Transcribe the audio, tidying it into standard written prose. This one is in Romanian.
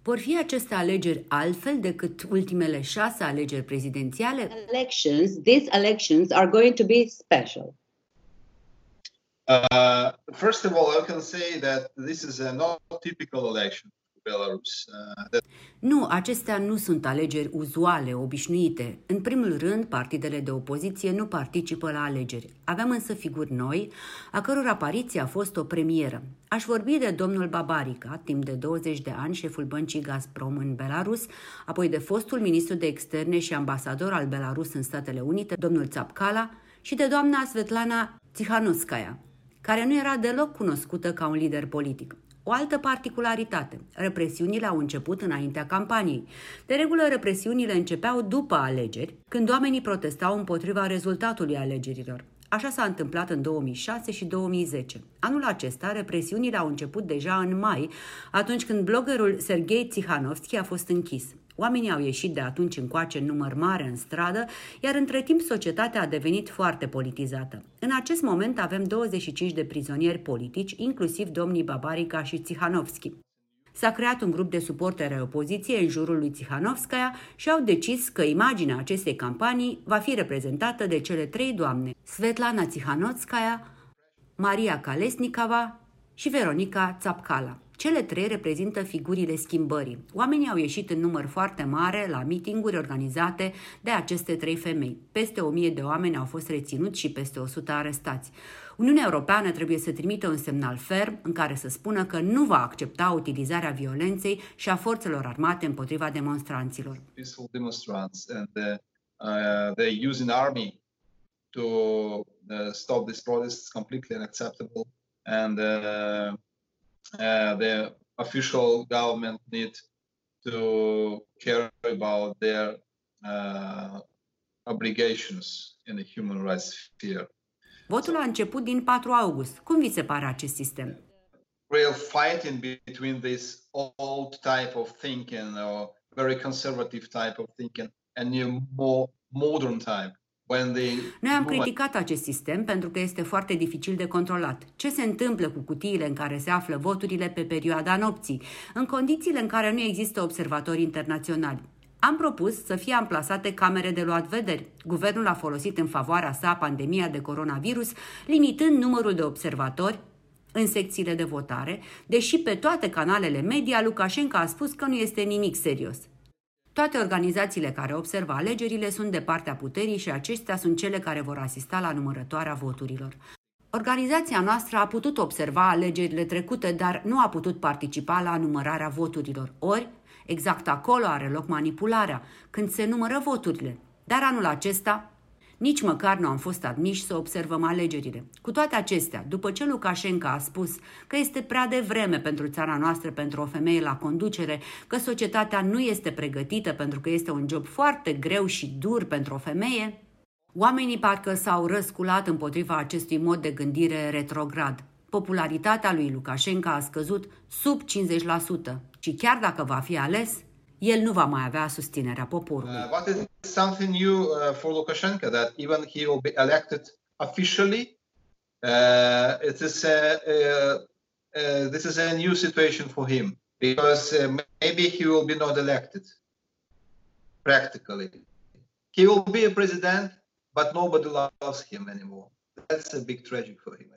Vor fi aceste alegeri altfel decât ultimele 6 alegeri prezidențiale? These elections are going to be special. First of all, I can say that this is a not typical election for Belarus. Nu, acestea nu sunt alegeri uzuale, obișnuite. În primul rând, partidele de opoziție nu participă la alegeri. Avem însă figuri noi, a căror apariție a fost o premieră. Aș vorbi de domnul Babarica, timp de 20 de ani șeful băncii Gazprom în Belarus, apoi de fostul ministru de externe și ambasador al Belarus în Statele Unite, domnul Tsapkala, și de doamna Svetlana Tsikhanouskaya, care nu era deloc cunoscută ca un lider politic. O altă particularitate, represiunile au început înaintea campaniei. De regulă, represiunile începeau după alegeri, când oamenii protestau împotriva rezultatului alegerilor. Așa s-a întâmplat în 2006 și 2010. Anul acesta, represiunile au început deja în mai, atunci când bloggerul Serghei Tsikhanovski a fost închis. Oamenii au ieșit de atunci încoace în număr mare în stradă, iar între timp societatea a devenit foarte politizată. În acest moment avem 25 de prizonieri politici, inclusiv domnii Babarica și Tsikhanovski. S-a creat un grup de suporteri ai opoziției în jurul lui Tsikhanovskaya și au decis că imaginea acestei campanii va fi reprezentată de cele 3 doamne, Svetlana Tsikhanouskaya, Maria Kalesnikava și Veronica Tsapkala. Cele 3 reprezintă figurile schimbării. Oamenii au ieșit în număr foarte mare la mitinguri organizate de aceste 3 femei. Peste 1000 de oameni au fost reținuți și peste 100 arestați. Uniunea Europeană trebuie să trimită un semnal ferm în care să spună că nu va accepta utilizarea violenței și a forțelor armate împotriva demonstranților. Peaceful demonstrants and they use an army to stop these protests completely unacceptable, and the official government need to care about their obligations in the human rights sphere. Votul a început din 4 august. Cum vi se pare acest sistem? Real fighting between this old type of thinking or very conservative type of thinking and new more modern type. Noi am criticat acest sistem pentru că este foarte dificil de controlat. Ce se întâmplă cu cutiile în care se află voturile pe perioada nopții, în condițiile în care nu există observatori internaționali? Am propus să fie amplasate camere de luat vederi. Guvernul a folosit în favoarea sa pandemia de coronavirus, limitând numărul de observatori în secțiile de votare, deși pe toate canalele media Lukashenko a spus că nu este nimic serios. Toate organizațiile care observă alegerile sunt de partea puterii și acestea sunt cele care vor asista la numărătoarea voturilor. Organizația noastră a putut observa alegerile trecute, dar nu a putut participa la numărarea voturilor. Ori, exact acolo are loc manipularea, când se numără voturile. Dar anul acesta, nici măcar nu am fost admiși să observăm alegerile. Cu toate acestea, după ce Lukashenko a spus că este prea devreme pentru țara noastră pentru o femeie la conducere, că societatea nu este pregătită pentru că este un job foarte greu și dur pentru o femeie, oamenii parcă s-au răsculat împotriva acestui mod de gândire retrograd. Popularitatea lui Lukashenko a scăzut sub 50% și chiar dacă va fi ales, el nu va mai avea susținerea poporului. What is something new for Lukashenko, that even he will be elected officially? This is a new situation for him, because maybe he will be not elected practically. He will be a president, but nobody loves him anymore. That's a big tragedy for him.